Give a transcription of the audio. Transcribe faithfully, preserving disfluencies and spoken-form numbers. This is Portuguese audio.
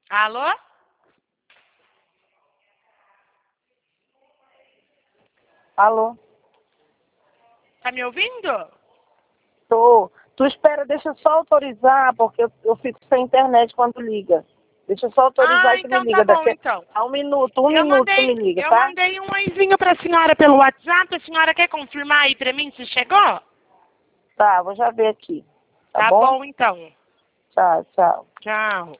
Alô? Alô? Tá me ouvindo? Tô. Tu espera, deixa eu só autorizar, porque eu, eu fico sem internet quando liga. Deixa eu só autorizar Ah, e tu me então tá liga bom, daqui então. a um minuto. Um Eu minuto tu me mandei, liga, eu tá? mandei um oizinho pra senhora pelo WhatsApp. A senhora quer confirmar aí pra mim se chegou? Tá, vou já ver aqui. Tá Tá bom? bom, então. Tchau, tchau. Tchau.